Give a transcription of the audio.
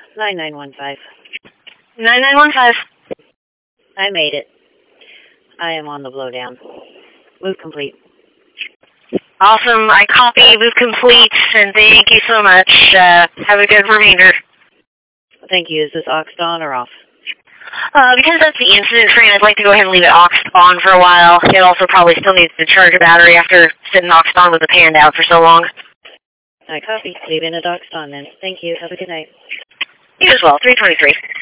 9915. 9915. I made it. I am on the blowdown. Move complete. Awesome. I copy. Move complete. And thank you so much. Have a good remainder. Thank you. Is this aux on or off? Because that's the incident train, I'd like to go ahead and leave it aux on for a while. It also probably still needs to charge a battery after sitting aux on with the pan out for so long. I copy. Leaving it aux on then. Thank you. Have a good night. You as well. 323.